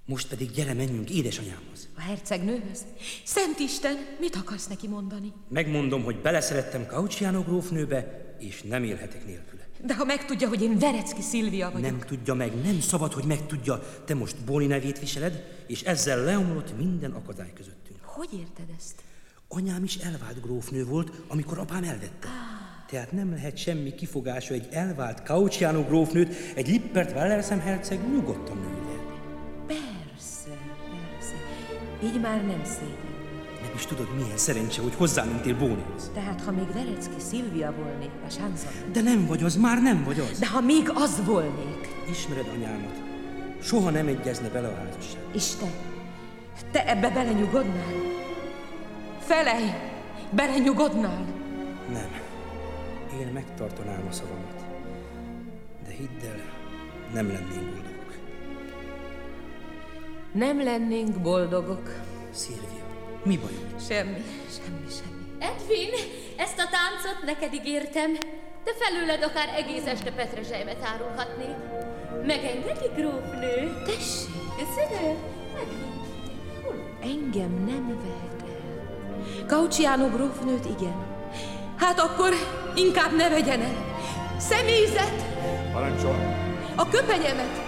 Most pedig gyere, menjünk édesanyámhoz. A hercegnőhöz? Szent Isten, mit akarsz neki mondani? Megmondom, hogy beleszerettem Kaucsiano grófnőbe, és nem élhetek nélküle. De ha megtudja, hogy én Verecki Szilvia vagyok... Nem tudja meg, nem szabad, hogy megtudja. Te most Bóni nevét viseled, és ezzel leomlott minden akadály közöttünk. Hogy érted ezt? Anyám is elvált grófnő volt, amikor apám elvette. Tehát nem lehet semmi kifogása egy elvált Kaucsiano grófnőt, egy Lippert-Wellersheim herceg nyugodtan nővelni. Persze. Így már nem szégyen. Nem is tudod, milyen szerencse, hogy hozzámentél Bónihoz. Tehát, ha még Verecki Szilvia volnék, a sánszom. De nem vagy az, már nem vagy az. De ha még az volnék. Ismered anyámat. Soha nem egyezne bele a házasság. És te ebbe belenyugodnál? Felej, belenyugodnál? Nem. Én megtartanám a szavamat. De hidd el, nem lennénk boldogok. Nem lennénk boldogok. Szilvia, mi bajod? Semmi. Edwin, ezt a táncot neked ígértem, de felőled akár egész este petrezselymet árulhatnék. Megengedi, grófnő? Tessék. Köszönöm. Engem nem vehet el. Kaucsiano grófnőt igen. Hát akkor inkább ne vegyen el. Személyzet! Parancsol! A köpenyemet!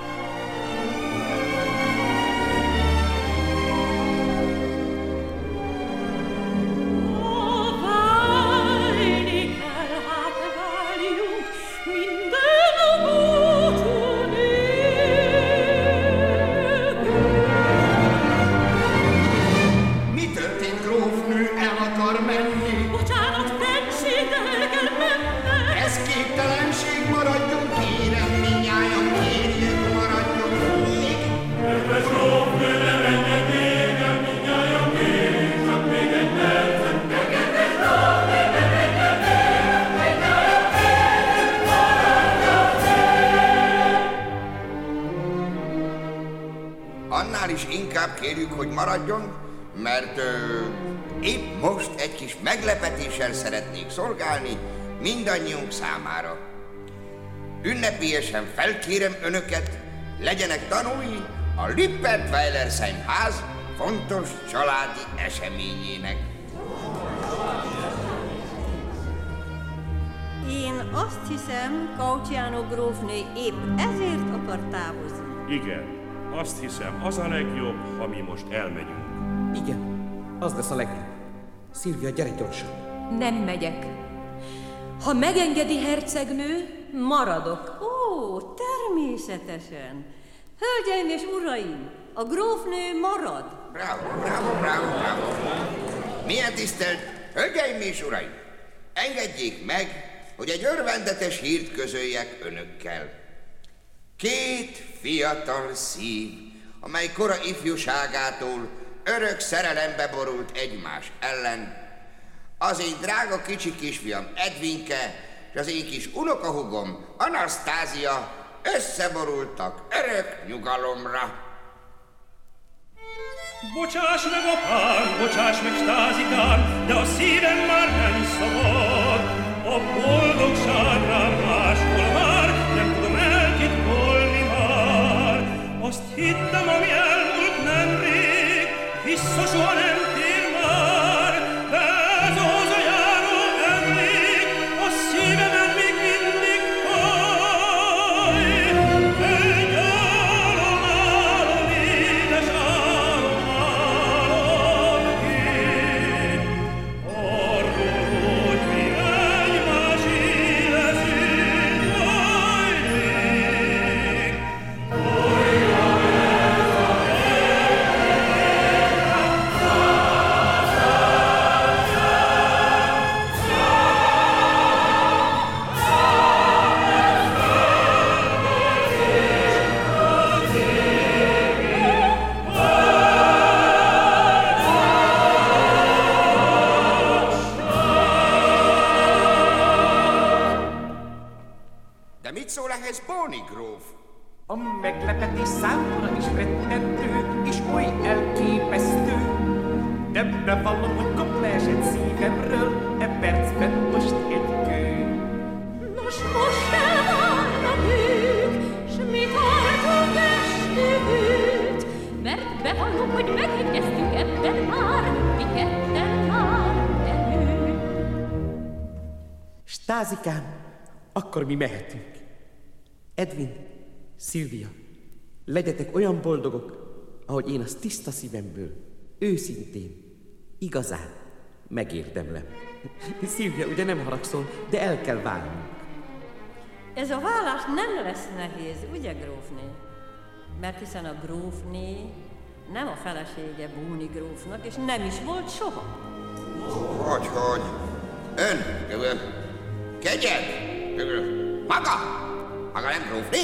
Kérjük, hogy maradjon, mert épp most egy kis meglepetéssel szeretnék szolgálni mindannyiunk számára. Ünnepélyesen felkérem önöket, legyenek tanúi a Lippert-Wellersheim ház fontos családi eseményének. Én azt hiszem, Kaucsiano grófnő épp ezért akar távozni. Igen. Azt hiszem, az a legjobb, ha mi most elmegyünk. Igen, az lesz a legjobb. Szilvia, gyere gyorsan. Nem megyek. Ha megengedi, hercegnő, maradok. Ó, természetesen. Hölgyeim és uraim, a grófnő marad. Bravo. Milyen tisztelt hölgyeim és uraim! Engedjék meg, hogy egy örvendetes hírt közöljek önökkel. Két fiatal szív, amely kora ifjúságától örök szerelembe borult egymás ellen. Az én drága kicsi kisfiam Edvinke és az én kis unokahúgom Anasztázia összeborultak örök nyugalomra. Bocsáss meg, apám, bocsáss meg, Stázikám, de a szívem már nem szabad. A boldogságra máshol már nem tudom eltitkolni már. Azt hittem, ami elmúlt nemrég, vissza soha nem tér már. De ez az a járó emlék, a szívemen még mindig fáj. Egy álom, édes álom ki. Arról, hogy mi egymás éleszünk majd még. De mit szól ehhez Bóni gróf? A meglepetés számomra is rettentő, és oly elképesztő. De bevallom, hogy kap leesett szívemről, e percben most egy kő. Nos, most elválnak ők, s mi tartunk estőt, Házikám, akkor mi mehetünk. Edwin, Szilvia, legyetek olyan boldogok, ahogy én azt tiszta szívemből, őszintén, igazán megérdemlem. Szilvia, ugye nem haragszol, de el kell válnunk. Ez a vállás nem lesz nehéz, ugye, grófné? Mert hiszen a grófné nem a felesége Bóni grófnak, és nem is volt soha. Hogy? Ön? Kegyed? Maga nem grófné?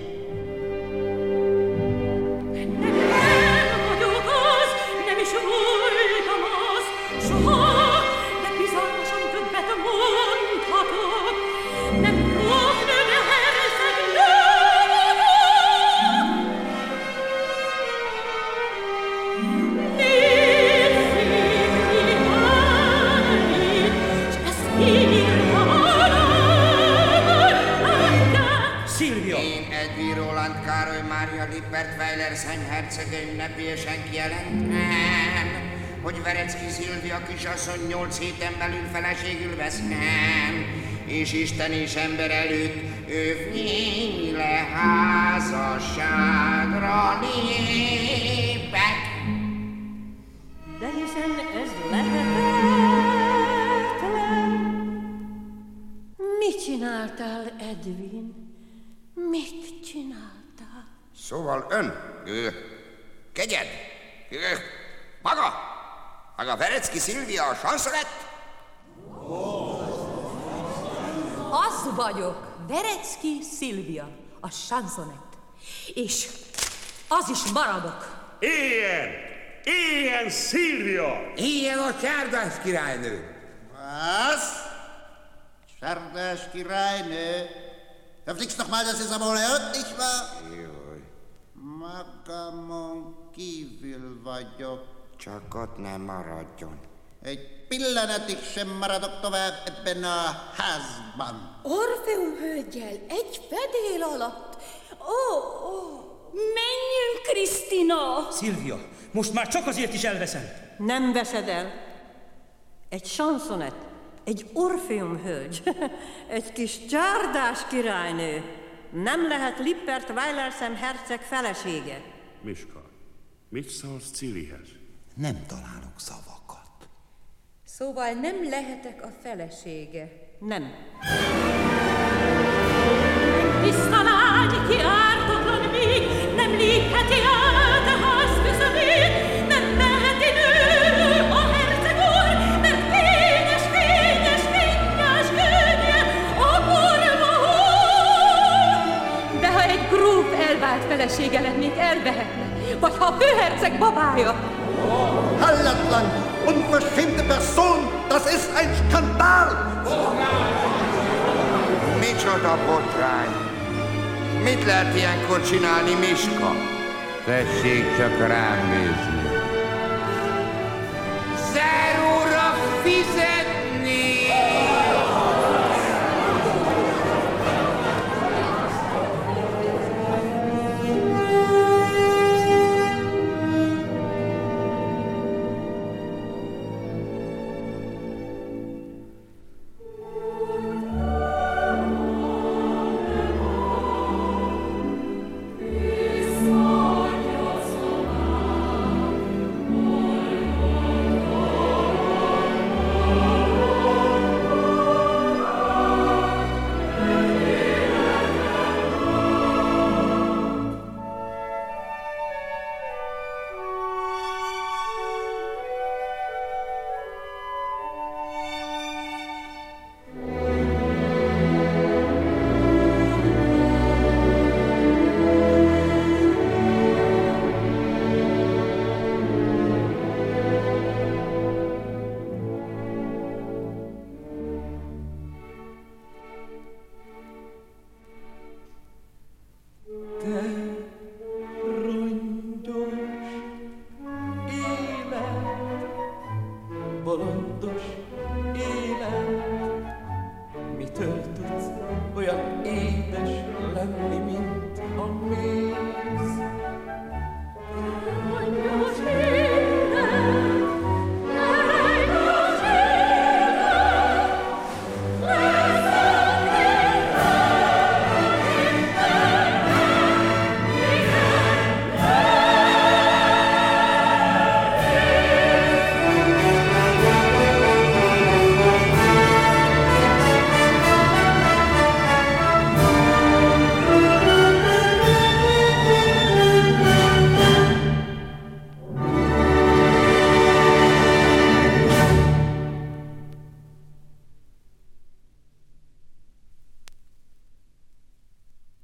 Nem vagyok az, nem is voltam az, soha, de bizonyosan többet mondhatok. Nem grófnő, de hercegnő vagyok. Szilvia! Én Edwin Roland Károly Mária Lippert Weilersheim hercege ünnepélyesen kijelentem, hogy Verecki Szilvia kisasszony 8 héten belül feleségül veszem, és Isten és ember előtt ő féle házasságra lépek. De hiszen ez lehetetlen. Mit csináltál, Edwin? Mit csináltál? Szóval ön, kegyed, maga Verecki Szilvia a sanszolett? Az vagyok, Verecki Szilvia, a sansonett. És az is maradok. Éljen Szilvia! Éljen a csárdás királynő! Was? Csárdás királynő? Verflixt noch mal, das ist aber unerhört, nicht wahr? Jaj, Magamon kívül vagyok. csak ott nem maradjon. Egy pillanatig sem maradok tovább ebben a házban. Orfeum hölgyel, egy fedél alatt. Ó, menjünk, Krisztina! Szilvia, most már csak azért is elveszem. Nem veszed el. Egy sanszonet, egy Orfeum hölgy, egy kis csárdás királynő. Nem lehet Lippert Weilersheim herceg felesége. Miska, mit szólsz Cilihez? Nem találok szavakat. Szóval nem lehetek a felesége. Nem. Tiszta lány, ki ártatlan még, nem lépheti át a ház közepét, nem meheti nő a herceg úr, mert kényes könnyes a korma úr. De ha egy gróf elvált felesége lennék, elvehetne. Vagy ha a főherceg babája. Hallatlan, unverschämte Person, das ist ein Skandal! Micsoda botrány! Mit lehet ilyenkor csinálni, Miska? Tessék csak rám nézni. Záróra fizetni! Viszont